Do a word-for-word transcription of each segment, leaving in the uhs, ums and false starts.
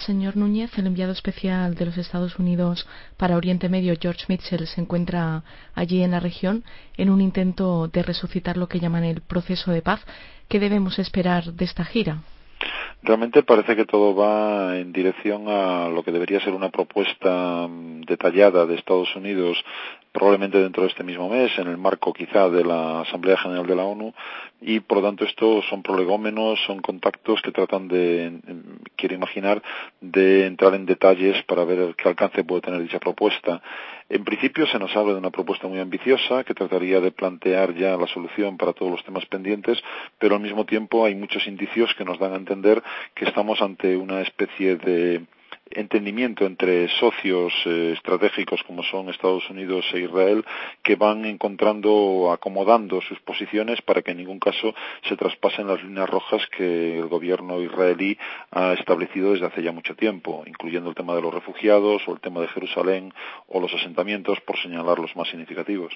Señor Núñez, el enviado especial de los Estados Unidos para Oriente Medio, George Mitchell, se encuentra allí en la región en un intento de resucitar lo que llaman el proceso de paz. ¿Qué debemos esperar de esta gira? Realmente parece que todo va en dirección a lo que debería ser una propuesta detallada de Estados Unidos, probablemente dentro de este mismo mes, en el marco quizá de la Asamblea General de la ONU, y por lo tanto estos son prolegómenos, son contactos que tratan de, quiero imaginar, de entrar en detalles para ver qué alcance puede tener dicha propuesta. En principio se nos habla de una propuesta muy ambiciosa que trataría de plantear ya la solución para todos los temas pendientes, pero al mismo tiempo hay muchos indicios que nos dan a entender que estamos ante una especie de entendimiento entre socios eh, estratégicos como son Estados Unidos e Israel, que van encontrando, acomodando sus posiciones para que en ningún caso se traspasen las líneas rojas que el gobierno israelí ha establecido desde hace ya mucho tiempo, incluyendo el tema de los refugiados o el tema de Jerusalén o los asentamientos, por señalar los más significativos.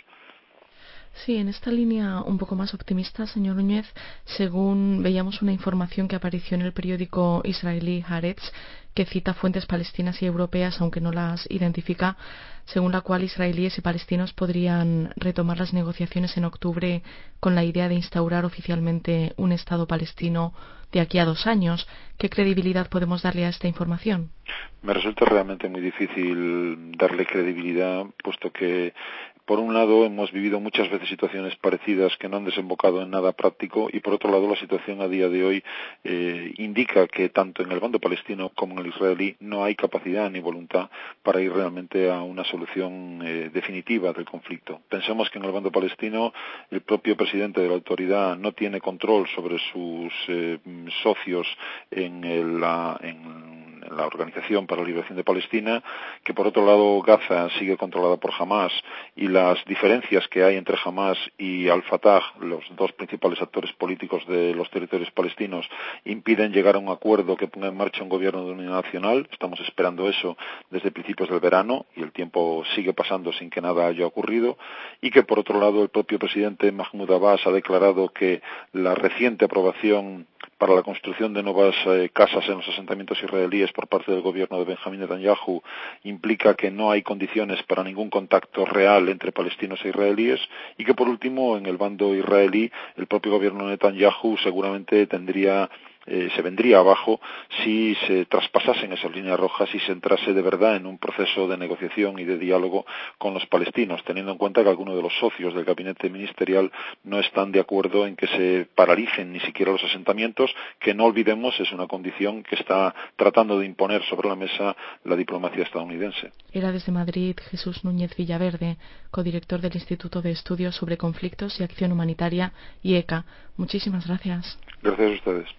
Sí, en esta línea un poco más optimista, señor Núñez, según veíamos una información que apareció en el periódico israelí Haaretz, que cita fuentes palestinas y europeas, aunque no las identifica, según la cual israelíes y palestinos podrían retomar las negociaciones en octubre con la idea de instaurar oficialmente un Estado palestino de aquí a dos años. ¿Qué credibilidad podemos darle a esta información? Me resulta realmente muy difícil darle credibilidad, puesto que por un lado hemos vivido muchas veces situaciones parecidas que no han desembocado en nada práctico, y por otro lado la situación a día de hoy eh, indica que tanto en el bando palestino como en el israelí no hay capacidad ni voluntad para ir realmente a una solución eh, definitiva del conflicto. Pensemos que en el bando palestino el propio presidente de la autoridad no tiene control sobre sus eh, socios en, el, la, en la Organización para la Liberación de Palestina, que por otro lado Gaza sigue controlada por Hamás, y las diferencias que hay entre Hamás y Al-Fatah, los dos principales actores políticos de los territorios palestinos, impiden llegar a un acuerdo que ponga en marcha un gobierno de unidad nacional. Estamos esperando eso desde principios del verano y el tiempo sigue pasando sin que nada haya ocurrido, y que por otro lado el propio presidente Mahmoud Abbas ha declarado que la reciente aprobación para la construcción de nuevas eh, casas en los asentamientos israelíes por parte del gobierno de Benjamín Netanyahu implica que no hay condiciones para ningún contacto real entre palestinos e israelíes, y que por último en el bando israelí el propio gobierno de Netanyahu seguramente tendría Eh, se vendría abajo si se traspasasen esas líneas rojas y se entrase de verdad en un proceso de negociación y de diálogo con los palestinos, teniendo en cuenta que algunos de los socios del gabinete ministerial no están de acuerdo en que se paralicen ni siquiera los asentamientos, que no olvidemos es una condición que está tratando de imponer sobre la mesa la diplomacia estadounidense. Era desde Madrid Jesús Núñez Villaverde, codirector del Instituto de Estudios sobre Conflictos y Acción Humanitaria, I E C A. Muchísimas gracias. Gracias a ustedes.